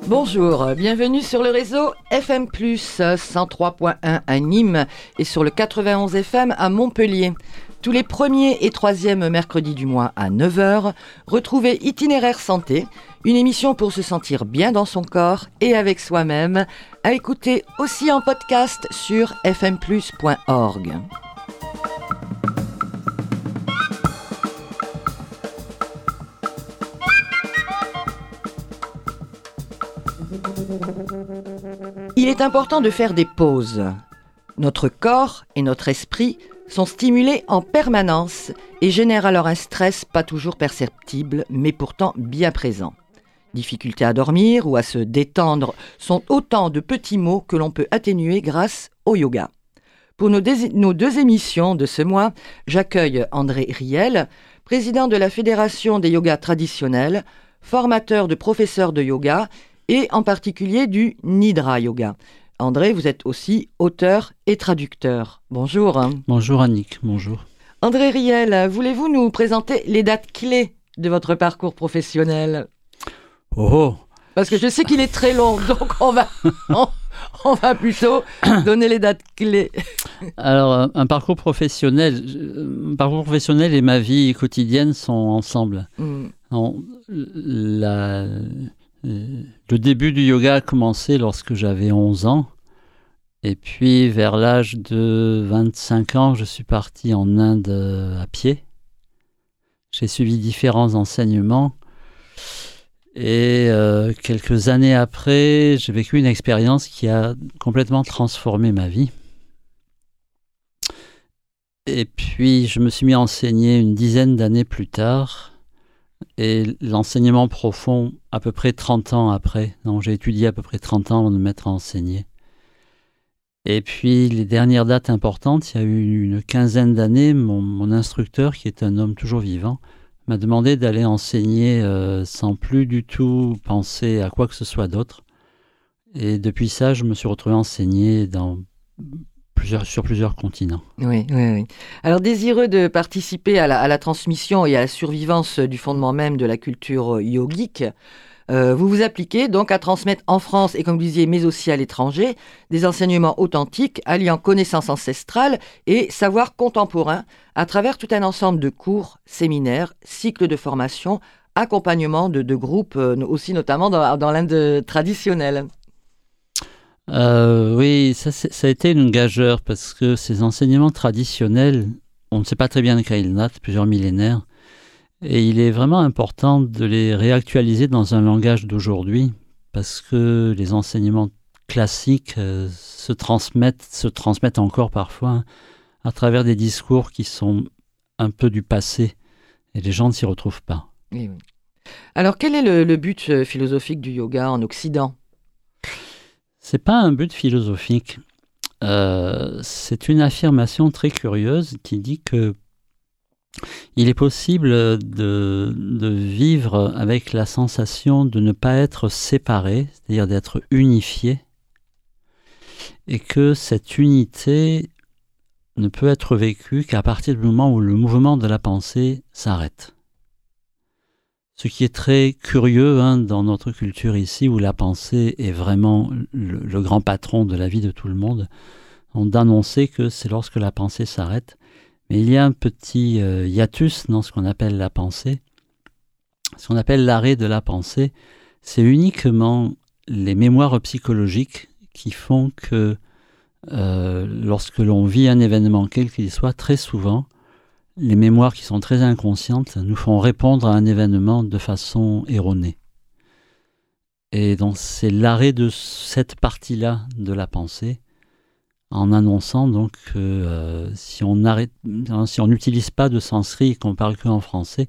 Bonjour, bienvenue sur le réseau FM+, 103.1 à Nîmes et sur le 91 FM à Montpellier. Tous les premiers et troisièmes mercredis du mois à 9h, retrouvez Itinéraire Santé, une émission pour se sentir bien dans son corps et avec soi-même, à écouter aussi en podcast sur fmplus.org. Il est important de faire des pauses. Notre corps et notre esprit sont stimulés en permanence et génèrent alors un stress pas toujours perceptible, mais pourtant bien présent. Difficulté à dormir ou à se détendre sont autant de petits maux que l'on peut atténuer grâce au yoga. Pour nos deux émissions de ce mois, j'accueille André Riel, président de la Fédération des yogas traditionnels, formateur de professeurs de yoga et en particulier du Nidra Yoga. André, vous êtes aussi auteur et traducteur. Bonjour. Bonjour Annick, bonjour. André Riel, voulez-vous nous présenter les dates clés de votre parcours professionnel ? Oh. Parce que je sais qu'il est très long, donc on va plutôt donner les dates clés. Alors, un parcours professionnel et ma vie quotidienne sont ensemble. Le début du yoga a commencé lorsque j'avais 11 ans. Et puis, vers l'âge de 25 ans, je suis parti en Inde à pied. J'ai suivi différents enseignements. Et quelques années après, j'ai vécu une expérience qui a complètement transformé ma vie. Et puis, je me suis mis à enseigner une dizaine d'années plus tard. Et l'enseignement profond, à peu près 30 ans après. Donc, j'ai étudié à peu près 30 ans avant de me mettre à enseigner. Et puis, les dernières dates importantes, il y a eu une quinzaine d'années, mon instructeur, qui est un homme toujours vivant, m'a demandé d'aller enseigner sans plus du tout penser à quoi que ce soit d'autre. Et depuis ça, je me suis retrouvé à enseigner sur plusieurs continents. Oui. Alors, désireux de participer à la transmission et à la survivance du fondement même de la culture yogique, vous vous appliquez donc à transmettre en France et, comme vous disiez, mais aussi à l'étranger, des enseignements authentiques alliant connaissances ancestrales et savoir contemporain à travers tout un ensemble de cours, séminaires, cycles de formation, accompagnement de groupes, aussi notamment dans l'Inde traditionnelle. Oui, ça a été une gageure parce que ces enseignements traditionnels, on ne sait pas très bien de quand ils datent, plusieurs millénaires, et il est vraiment important de les réactualiser dans un langage d'aujourd'hui parce que les enseignements classiques se transmettent encore parfois à travers des discours qui sont un peu du passé et les gens ne s'y retrouvent pas. Oui. Alors, quel est le but philosophique du yoga en Occident ? C'est pas un but philosophique. C'est une affirmation très curieuse qui dit que il est possible de vivre avec la sensation de ne pas être séparé, c'est-à-dire d'être unifié, et que cette unité ne peut être vécue qu'à partir du moment où le mouvement de la pensée s'arrête. Ce qui est très curieux dans notre culture ici, où la pensée est vraiment le grand patron de la vie de tout le monde, on d'annoncer que c'est lorsque la pensée s'arrête. Mais il y a un petit hiatus dans ce qu'on appelle la pensée. Ce qu'on appelle l'arrêt de la pensée, c'est uniquement les mémoires psychologiques qui font que lorsque l'on vit un événement, quel qu'il soit, très souvent, les mémoires qui sont très inconscientes nous font répondre à un événement de façon erronée. Et donc c'est l'arrêt de cette partie-là de la pensée, en annonçant donc que si on n'utilise pas de sanskrit et qu'on parle qu'en français,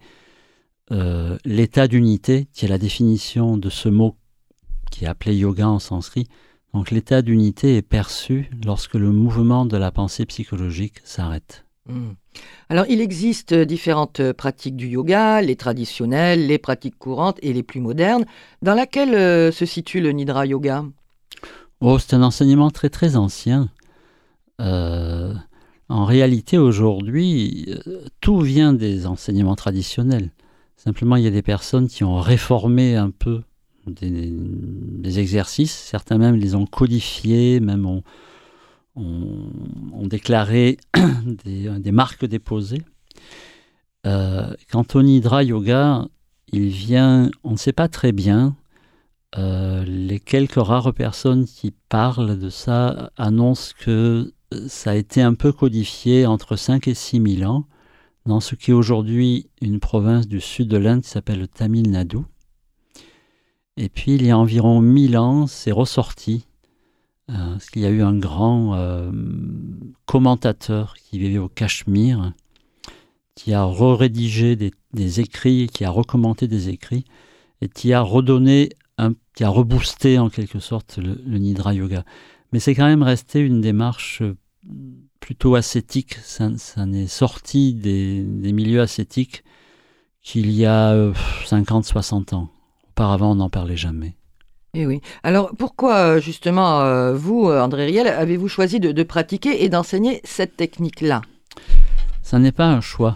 l'état d'unité, qui est la définition de ce mot qui est appelé yoga en sanskrit, donc l'état d'unité est perçu lorsque le mouvement de la pensée psychologique s'arrête. Alors, il existe différentes pratiques du yoga, les traditionnelles, les pratiques courantes et les plus modernes. Dans laquelle se situe le Nidra Yoga ? C'est un enseignement très très ancien. En réalité, aujourd'hui, tout vient des enseignements traditionnels. Simplement, il y a des personnes qui ont réformé un peu des exercices. Certains même les ont codifiés, même ont déclaré des marques déposées. Quant au Nidra Yoga, il vient, on ne sait pas très bien. Les quelques rares personnes qui parlent de ça annoncent que ça a été un peu codifié entre 5 et 6 000 ans dans ce qui est aujourd'hui une province du sud de l'Inde qui s'appelle le Tamil Nadu. Et puis il y a environ 1000 ans, c'est ressorti, parce qu'il y a eu un grand commentateur qui vivait au Cachemire, qui a rédigé des écrits, qui a recommandé des écrits, et qui a redonné, qui a reboosté en quelque sorte le Nidra Yoga. Mais c'est quand même resté une démarche plutôt ascétique. Ça n'est sorti des milieux ascétiques qu'il y a 50-60 ans. Auparavant, on n'en parlait jamais. Et oui. Alors, pourquoi, justement, vous, André Riel, avez-vous choisi de pratiquer et d'enseigner cette technique-là ? Ça n'est pas un choix.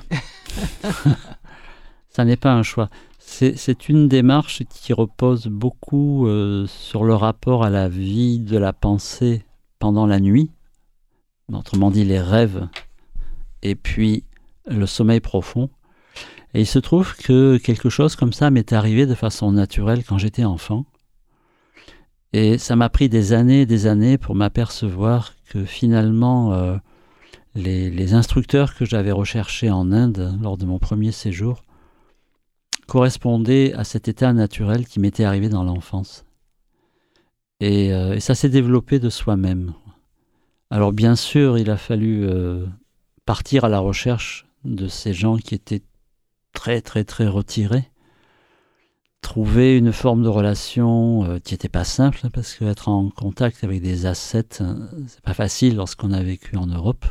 Ça n'est pas un choix. C'est une démarche qui repose beaucoup sur le rapport à la vie de la pensée pendant la nuit, autrement dit les rêves, et puis le sommeil profond. Et il se trouve que quelque chose comme ça m'est arrivé de façon naturelle quand j'étais enfant. Et ça m'a pris des années pour m'apercevoir que finalement, les instructeurs que j'avais recherchés en Inde lors de mon premier séjour correspondaient à cet état naturel qui m'était arrivé dans l'enfance. Et ça s'est développé de soi-même. Alors bien sûr, il a fallu partir à la recherche de ces gens qui étaient très très très retirés, trouver une forme de relation qui n'était pas simple, parce qu'être en contact avec des ascètes, c'est pas facile lorsqu'on a vécu en Europe.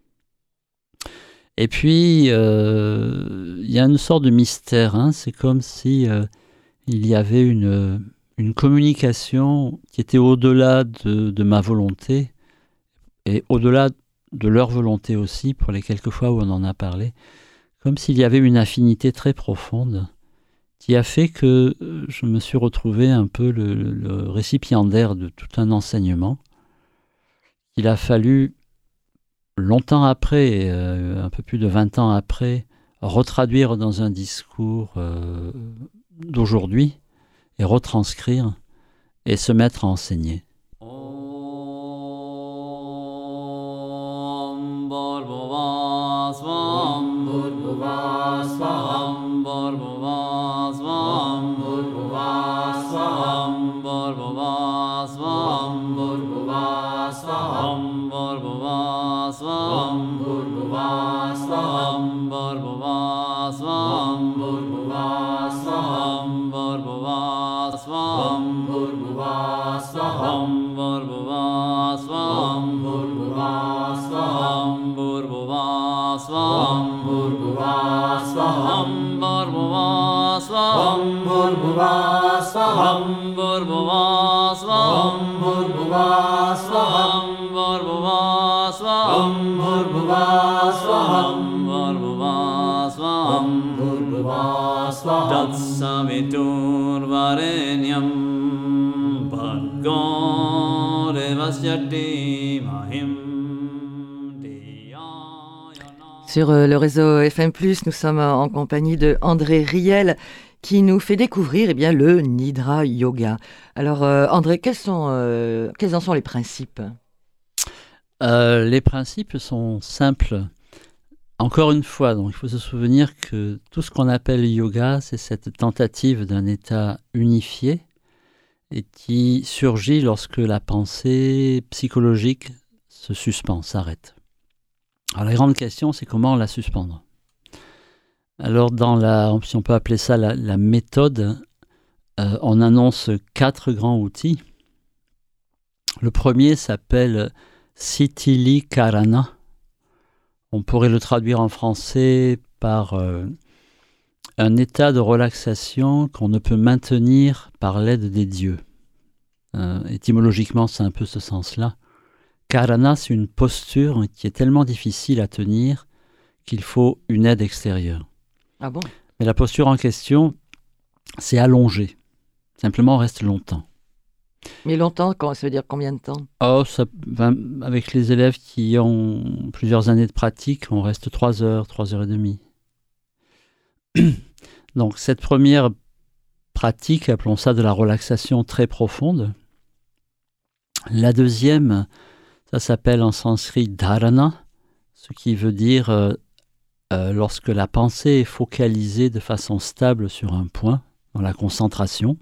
Et puis, il y a une sorte de mystère, hein. C'est comme si il y avait une communication qui était au-delà de ma volonté, et au-delà de leur volonté aussi, pour les quelques fois où on en a parlé, comme s'il y avait une affinité très profonde, qui a fait que je me suis retrouvé un peu le récipiendaire de tout un enseignement. Il a fallu, longtemps après, un peu plus de 20 ans après, retraduire dans un discours d'aujourd'hui et retranscrire et se mettre à enseigner. Sur le réseau FM+, nous sommes en compagnie de André Riel qui nous fait découvrir le Nidra Yoga. Alors André, quels en sont les principes ? Les principes sont simples. Encore une fois, donc, il faut se souvenir que tout ce qu'on appelle yoga, c'est cette tentative d'un état unifié et qui surgit lorsque la pensée psychologique se suspend, s'arrête. Alors la grande question, c'est comment la suspendre. Alors si on peut appeler ça la méthode, on annonce 4 grands outils. Le premier s'appelle Sitilikarana. On pourrait le traduire en français par un état de relaxation qu'on ne peut maintenir par l'aide des dieux. Étymologiquement, c'est un peu ce sens-là. Karana, c'est une posture qui est tellement difficile à tenir qu'il faut une aide extérieure. Ah bon ? Mais la posture en question, c'est allongé. Simplement, on reste longtemps. Mais longtemps, ça veut dire combien de temps? Avec les élèves qui ont plusieurs années de pratique, on reste 3 heures, 3 heures et demie. Donc cette première pratique, appelons ça de la relaxation très profonde. La deuxième, ça s'appelle en sanskrit dharana, ce qui veut dire lorsque la pensée est focalisée de façon stable sur un point, dans la concentration.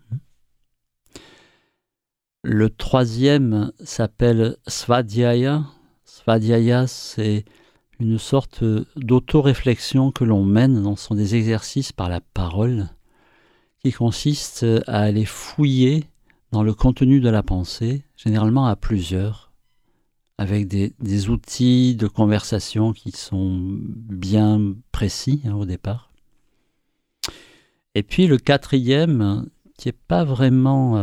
Le troisième s'appelle svadhyaya. Svadhyaya, c'est une sorte d'autoréflexion que l'on mène. Ce sont des exercices par la parole qui consistent à aller fouiller dans le contenu de la pensée, généralement à plusieurs, avec des outils de conversation qui sont bien précis au départ. Et puis le quatrième, qui n'est pas vraiment...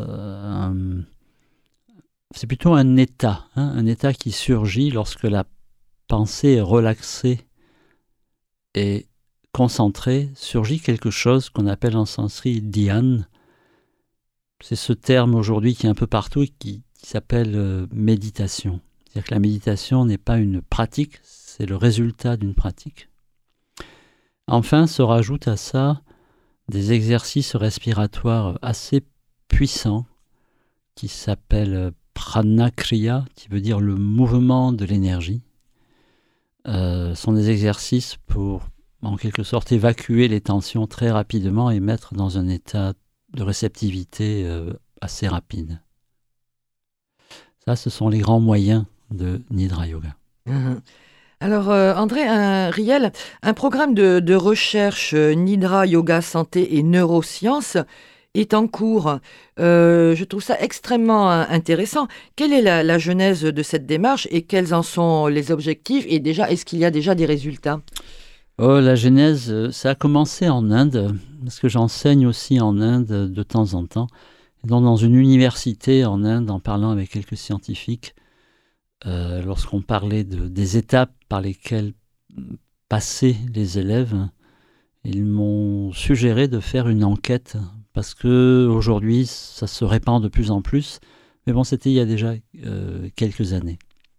c'est plutôt un état qui surgit lorsque la pensée est relaxée et concentrée, surgit quelque chose qu'on appelle en sanskrit dhyan. C'est ce terme aujourd'hui qui est un peu partout et qui s'appelle méditation. C'est-à-dire que la méditation n'est pas une pratique, c'est le résultat d'une pratique. Enfin, se rajoutent à ça des exercices respiratoires assez puissants qui s'appellent pranakriya, qui veut dire le mouvement de l'énergie. Sont des exercices pour, en quelque sorte, évacuer les tensions très rapidement et mettre dans un état de réceptivité assez rapide. Ça, ce sont les grands moyens de Nidra Yoga. Alors, André Riel, un programme de recherche Nidra Yoga Santé et Neurosciences est en cours. Je trouve ça extrêmement intéressant. Quelle est la genèse de cette démarche et quels en sont les objectifs? Et déjà, est-ce qu'il y a déjà des résultats? La genèse, ça a commencé en Inde, parce que j'enseigne aussi en Inde de temps en temps. Et donc dans une université en Inde, en parlant avec quelques scientifiques, lorsqu'on parlait des étapes par lesquelles passaient les élèves, ils m'ont suggéré de faire une enquête, parce qu'aujourd'hui, ça se répand de plus en plus. Mais bon, c'était il y a déjà quelques années.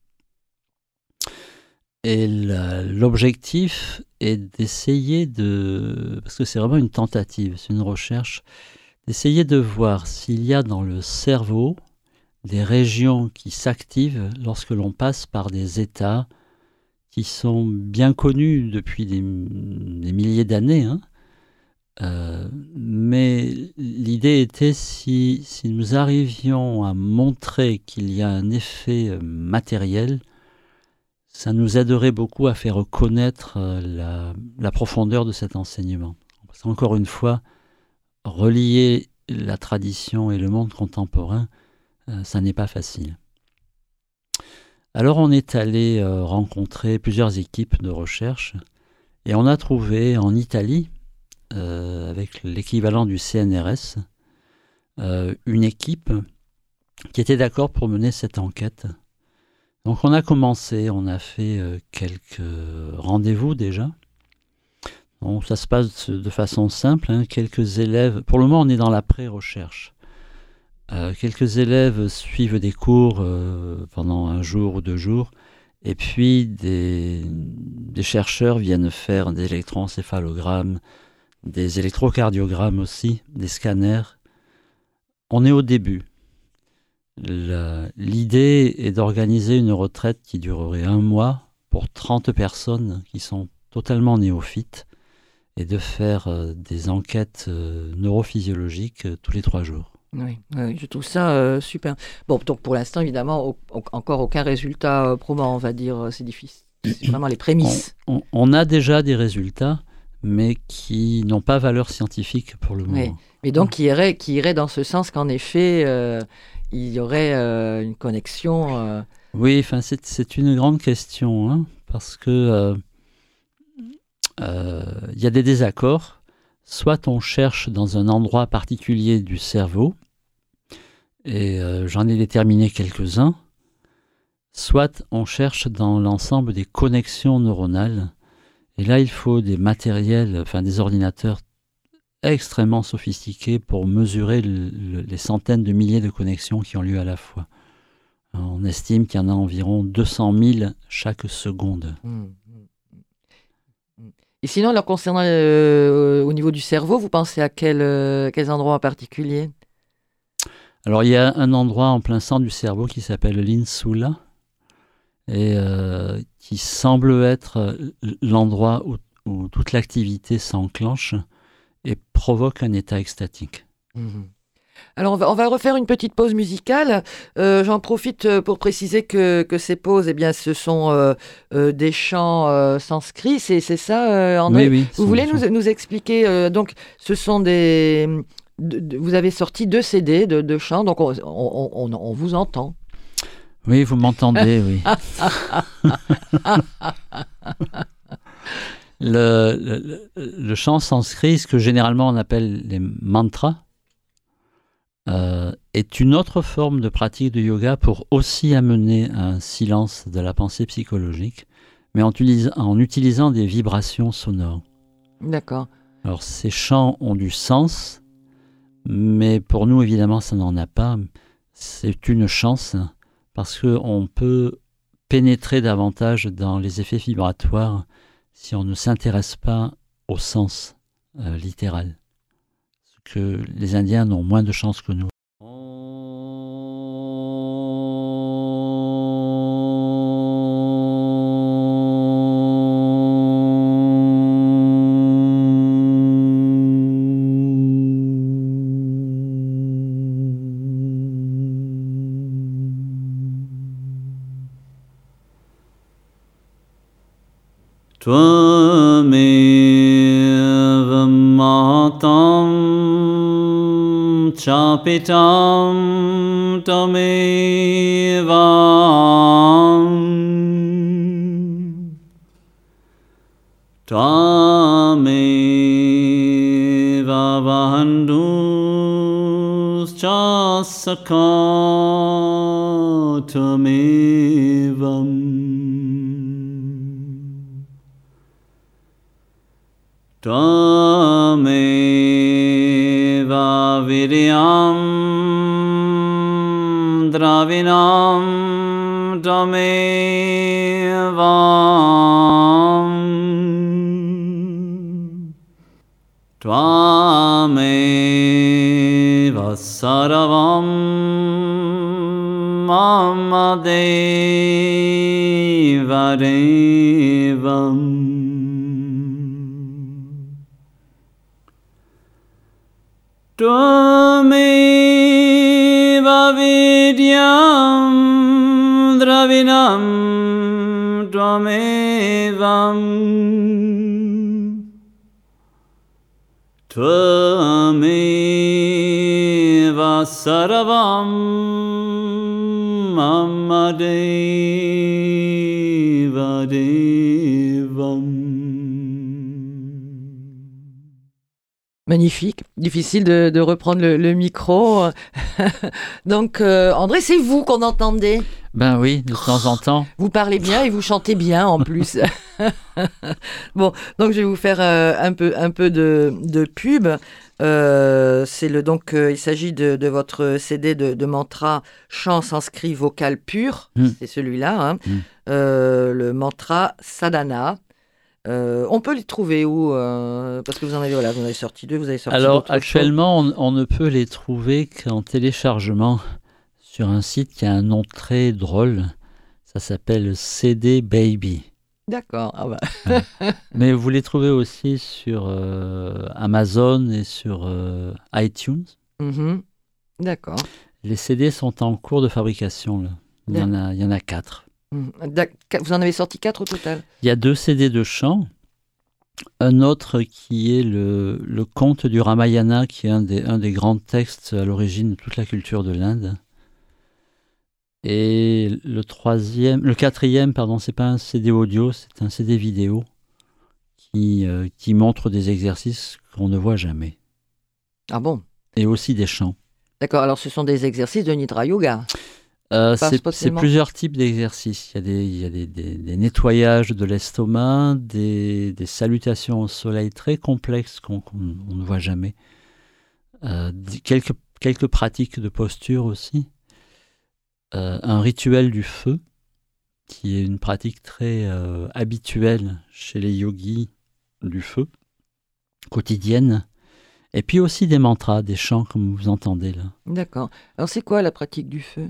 Et l'objectif est d'essayer parce que c'est vraiment une tentative, c'est une recherche, d'essayer de voir s'il y a dans le cerveau des régions qui s'activent lorsque l'on passe par des états qui sont bien connus depuis des milliers d'années. Mais l'idée était si nous arrivions à montrer qu'il y a un effet matériel, ça nous aiderait beaucoup à faire reconnaître la profondeur de cet enseignement. Parce qu'encore une fois, relier la tradition et le monde contemporain, ça n'est pas facile. Alors on est allé rencontrer plusieurs équipes de recherche et on a trouvé en Italie, avec l'équivalent du CNRS, une équipe qui était d'accord pour mener cette enquête. Donc on a commencé, on a fait quelques rendez-vous déjà. Donc ça se passe de façon simple, quelques élèves, pour le moment on est dans la pré-recherche. Quelques élèves suivent des cours pendant 1 jour ou 2 jours, et puis des chercheurs viennent faire des électroencéphalogrammes, des électrocardiogrammes aussi, des scanners. On est au début. L'idée est d'organiser une retraite qui durerait 1 mois pour 30 personnes qui sont totalement néophytes et de faire des enquêtes neurophysiologiques tous les 3 jours. Oui, je trouve ça super. Bon, donc pour l'instant, évidemment, encore aucun résultat probant, on va dire, c'est difficile. C'est vraiment les prémices. On a déjà des résultats, mais qui n'ont pas valeur scientifique pour le moment. Oui. Mais donc qui irait dans ce sens qu'en effet, il y aurait une connexion. Oui, c'est une grande question, parce que y a des désaccords. Soit on cherche dans un endroit particulier du cerveau, et j'en ai déterminé quelques-uns, soit on cherche dans l'ensemble des connexions neuronales, et là il faut des matériels, des ordinateurs extrêmement sophistiqué pour mesurer les centaines de milliers de connexions qui ont lieu à la fois. On estime qu'il y en a environ 200 000 chaque seconde. Et sinon, alors, concernant au niveau du cerveau, vous pensez à quels endroits en particulier? Alors, il y a un endroit en plein centre du cerveau qui s'appelle l'insula et qui semble être l'endroit où toute l'activité s'enclenche et provoque un état extatique. Alors, on va refaire une petite pause musicale. J'en profite pour préciser que ces pauses, eh bien, ce sont des chants sanscrits. C'est ça, André? Oui, vous voulez nous expliquer donc, ce sont des... vous avez sorti 2 CD de chants, donc on vous entend. Oui, vous m'entendez, oui. Le chant sanskrit, ce que généralement on appelle les mantras, est une autre forme de pratique de yoga pour aussi amener un silence de la pensée psychologique, mais en utilisant des vibrations sonores. D'accord. Alors ces chants ont du sens, mais pour nous évidemment ça n'en a pas. C'est une chance parce qu'on peut pénétrer davantage dans les effets vibratoires si on ne s'intéresse pas au sens littéral. Que les Indiens ont moins de chance que nous. Tvameva matam chapitam tamevam tameva bandhus chasaka tamevam Tameva viryam dravinam tamevam Tvameva saravam mamadeva devam Tvameva vidyam dravinam tvamevam Tvameva sarvam mamadeva devam. Magnifique, difficile de reprendre le micro. Donc, André, c'est vous qu'on entendait. Ben oui, de temps en temps. Vous parlez bien et vous chantez bien en plus. Bon, donc je vais vous faire un peu de pub. Il s'agit de votre CD de mantra chant sanskrit vocal pur. C'est celui-là. Hein. Le mantra sadhana. On peut les trouver où parce que vous en avez sorti 2, vous avez sorti. Alors actuellement, on ne peut les trouver qu'en téléchargement sur un site qui a un nom très drôle. Ça s'appelle CD Baby. D'accord. Ah bah. Mais vous les trouvez aussi sur Amazon et sur iTunes. D'accord. Les CD sont en cours de fabrication. Là. Il y en a 4. Vous en avez sorti 4 au total? Il y a 2 CD de chant. Un autre qui est le conte du Ramayana, qui est un des grands textes à l'origine de toute la culture de l'Inde. Et le 4e, c'est pas un CD audio, c'est un CD vidéo qui montre des exercices qu'on ne voit jamais. Ah bon? Et aussi des chants. D'accord, alors ce sont des exercices de Nidra Yoga. Pas C'est spécialement. plusieurs types d'exercices. Il y a des nettoyages de l'estomac, des salutations au soleil très complexes qu'on ne voit jamais. Quelques pratiques de posture aussi. Un rituel du feu, qui est une pratique très habituelle chez les yogis du feu, quotidienne. Et puis aussi des mantras, des chants comme vous entendez là. D'accord. Alors, c'est quoi la pratique du feu?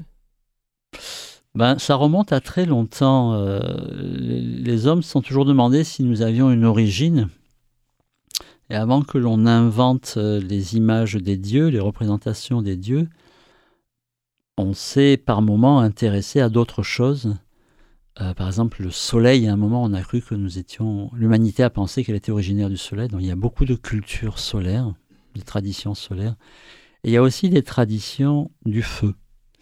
Ben, ça remonte à très longtemps. Les hommes se sont toujours demandé si nous avions une origine. Et avant que l'on invente les images des dieux, les représentations des dieux, on s'est par moments intéressé à d'autres choses. Par exemple, le soleil, à un moment, on a cru que l'humanité a pensé qu'elle était originaire du soleil. Donc il y a beaucoup de cultures solaires, de traditions solaires. Et il y a aussi des traditions du feu.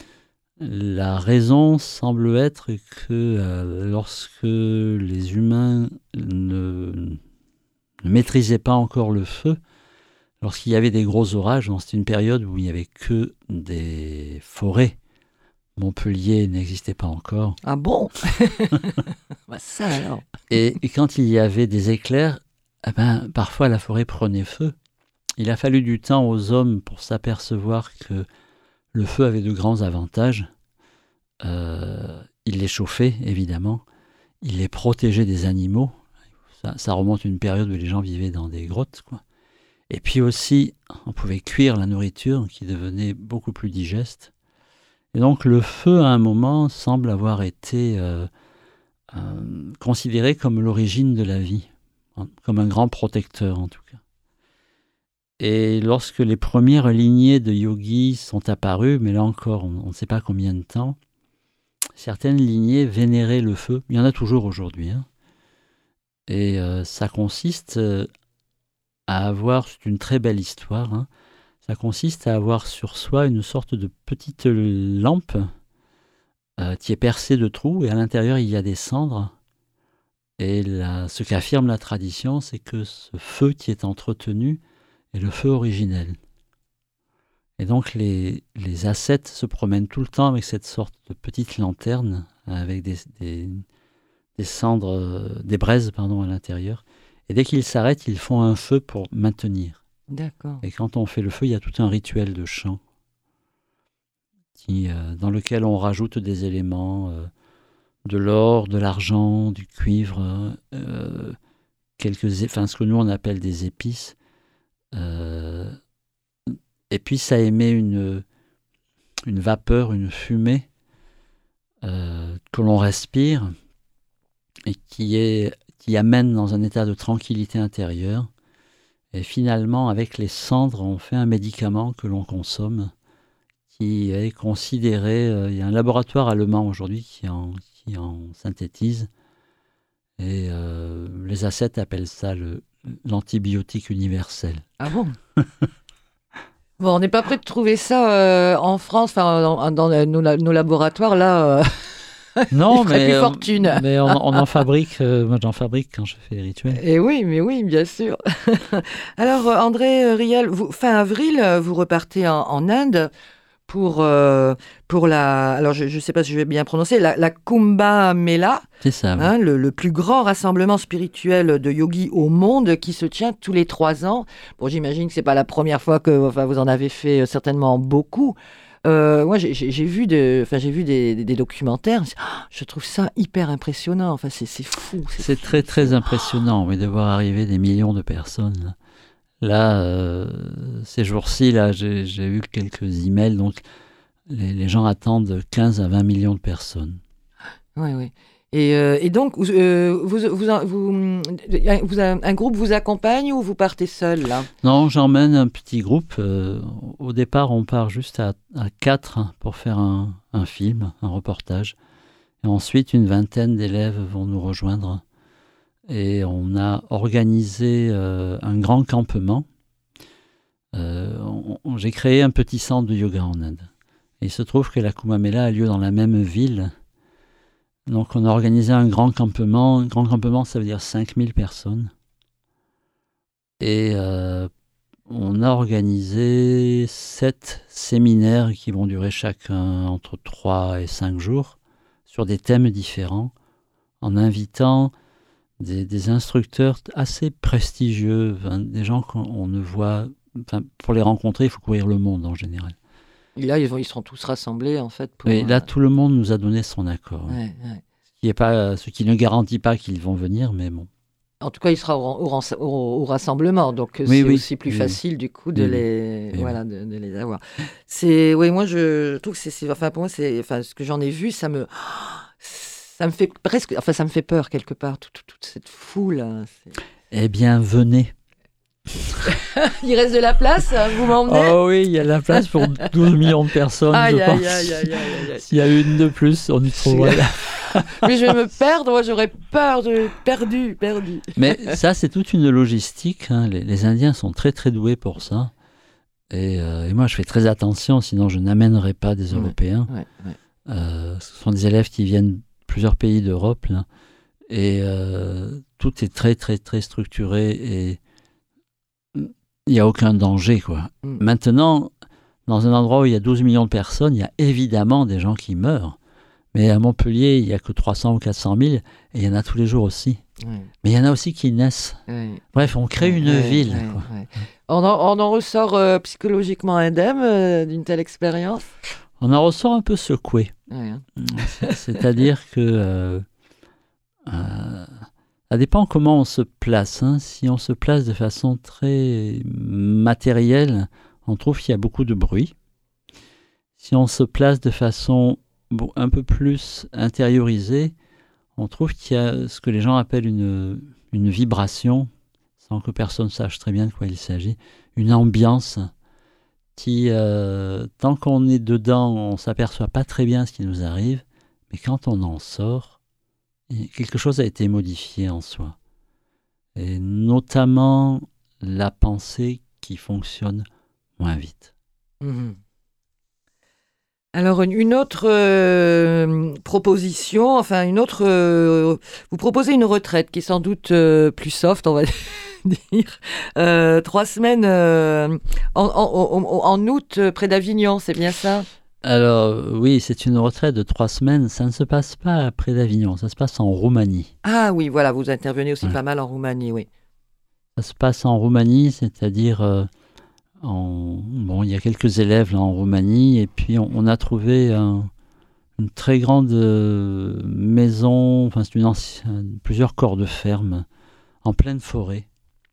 La raison semble être que lorsque les humains ne maîtrisaient pas encore le feu, lorsqu'il y avait des gros orages, c'était une période où il n'y avait que des forêts. Montpellier n'existait pas encore. Ah bon? Bah ça alors. Et quand il y avait des éclairs, parfois la forêt prenait feu. Il a fallu du temps aux hommes pour s'apercevoir que le feu avait de grands avantages. Il les chauffait, évidemment. Il les protégeait des animaux. Ça remonte à une période où les gens vivaient dans des grottes, quoi. Et puis aussi, on pouvait cuire la nourriture qui devenait beaucoup plus digeste. Et donc le feu, à un moment, semble avoir été considéré comme l'origine de la vie, comme un grand protecteur en tout cas. Et lorsque les premières lignées de yogis sont apparues, mais là encore, on ne sait pas combien de temps, certaines lignées vénéraient le feu. Il y en a toujours aujourd'hui. Et ça consiste à avoir, c'est une très belle histoire, ça consiste à avoir sur soi une sorte de petite lampe qui est percée de trous, et à l'intérieur il y a des cendres. Et ce qu'affirme la tradition, c'est que ce feu qui est entretenu est le feu originel. Et donc les ascètes se promènent tout le temps avec cette sorte de petite lanterne avec des cendres, des braises à l'intérieur. Et dès qu'ils s'arrêtent, ils font un feu pour maintenir. D'accord. Et quand on fait le feu, il y a tout un rituel de chant dans lequel on rajoute des éléments, de l'or, de l'argent, du cuivre, ce que nous on appelle des épices. Et puis ça émet une vapeur, une fumée que l'on respire et qui amène dans un état de tranquillité intérieure. Et finalement, avec les cendres, on fait un médicament que l'on consomme qui est considéré... il y a un laboratoire allemand aujourd'hui qui en synthétise. Et les ascètes appellent ça l'antibiotique universel. Ah bon? Bon, on n'est pas prêt de trouver ça en France, dans nos laboratoires, là. Non, il ferait plus fortune. Mais on en fabrique. Moi, j'en fabrique quand je fais les rituels. Et oui, mais oui, bien sûr. Alors, André Riel, fin avril, vous repartez en Inde pour la... Alors, je ne sais pas si je vais bien prononcer, la Kumbh Mela. C'est ça. Oui. Le plus grand rassemblement spirituel de yogis au monde qui se tient tous les 3 ans. Bon, j'imagine que ce n'est pas la première fois que vous en avez fait certainement beaucoup. Moi, j'ai vu des documentaires. Je trouve ça hyper impressionnant. Enfin, c'est fou. C'est très, très impressionnant de voir arriver des millions de personnes. Là, ces jours-ci, là, j'ai eu quelques emails. Donc, les gens attendent 15 à 20 millions de personnes. Oui, oui. Et donc, un groupe vous accompagne ou vous partez seul, là? Non, j'emmène un petit groupe. Au départ, on part juste à 4 pour faire un film, un reportage. Et ensuite, une vingtaine d'élèves vont nous rejoindre. Et on a organisé un grand campement. J'ai créé un petit centre de yoga en Inde. Et il se trouve que la Kumbh Mela a lieu dans la même ville. Donc on a organisé un grand campement. Un grand campement, ça veut dire 5000 personnes. Et on a organisé 7 séminaires qui vont durer chacun entre 3 et 5 jours sur des thèmes différents, en invitant des instructeurs assez prestigieux, des gens qu'on ne voit... pour les rencontrer, il faut courir le monde en général. Et là, ils seront tous rassemblés, en fait. Et là, tout le monde nous a donné son accord. Ouais. Ce qui ne garantit pas qu'ils vont venir, mais bon. En tout cas, il sera au rassemblement, donc c'est aussi plus facile du coup de les avoir. Moi je trouve que pour moi ce que j'en ai vu, ça me fait presque, ça me fait peur quelque part, toute cette foule. Eh bien, venez. Il reste de la place, vous m'emmenez? Oh oui, il y a de la place pour 12 millions de personnes, je pense. S'il y a une de plus, on y trouvera. Mais je vais me perdre, moi j'aurais peur de perdu. Mais ça, c'est toute une logistique. Hein. Les Indiens sont très très doués pour ça. Et moi, je fais très attention, sinon je n'amènerai pas des Européens. Ce sont des élèves qui viennent de plusieurs pays d'Europe. Là. Et tout est très très très structuré et il n'y a aucun danger, quoi. Maintenant, dans un endroit où il y a 12 millions de personnes, il y a évidemment des gens qui meurent. Mais à Montpellier, il n'y a que 300 ou 400 000, et il y en a tous les jours aussi. Mais il y en a aussi qui naissent. Bref, on crée une ville. Quoi. On en ressort psychologiquement indemne d'une telle expérience? On en ressort un peu secoué. C'est-à-dire que ça dépend comment on se place. Hein. Si on se place de façon très matérielle, on trouve qu'il y a beaucoup de bruit. Si on se place de façon un peu plus intériorisée, on trouve qu'il y a ce que les gens appellent une vibration, sans que personne sache très bien de quoi il s'agit, une ambiance qui, tant qu'on est dedans, on ne s'aperçoit pas très bien ce qui nous arrive, mais quand on en sort, quelque chose a été modifié en soi. Et notamment la pensée qui fonctionne moins vite. Alors une autre proposition, vous proposez une retraite qui est sans doute plus soft, on va dire, 3 semaines en août près d'Avignon, c'est bien ça? Alors oui, c'est une retraite de 3 semaines, ça ne se passe pas près d'Avignon, ça se passe en Roumanie. Ah oui, voilà, vous intervenez aussi pas mal en Roumanie, oui. Ça se passe en Roumanie, c'est-à-dire... il y a quelques élèves là en Roumanie et puis on a trouvé une très grande maison, c'est plusieurs corps de ferme en pleine forêt.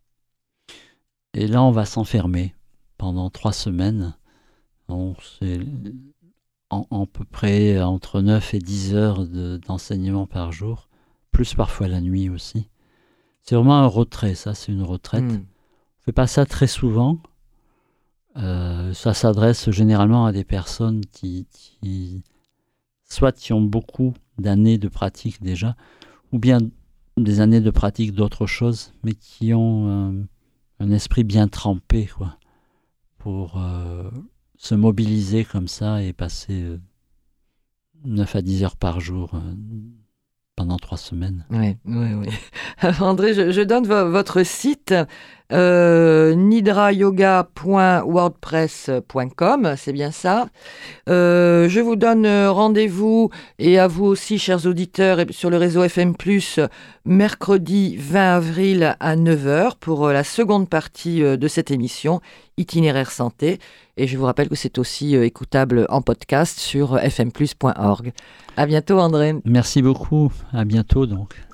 Et là, on va s'enfermer pendant 3 semaines. C'est à peu près entre 9 et 10 heures d'enseignement par jour, plus parfois la nuit aussi. C'est vraiment un retrait, ça, c'est une retraite. On ne fait pas ça très souvent. Ça s'adresse généralement à des personnes qui ont beaucoup d'années de pratique déjà, ou bien des années de pratique d'autres choses, mais qui ont un esprit bien trempé, quoi, pour se mobiliser comme ça et passer 9 à 10 heures par jour pendant 3 semaines. Oui. Alors André, je donne votre site nidrayoga.wordpress.com, c'est bien ça. Je vous donne rendez-vous, et à vous aussi, chers auditeurs, sur le réseau FM+, mercredi 20 avril à 9h pour la seconde partie de cette émission, Itinéraire Santé. Et je vous rappelle que c'est aussi écoutable en podcast sur fmplus.org. À bientôt, André. Merci beaucoup. À bientôt, donc.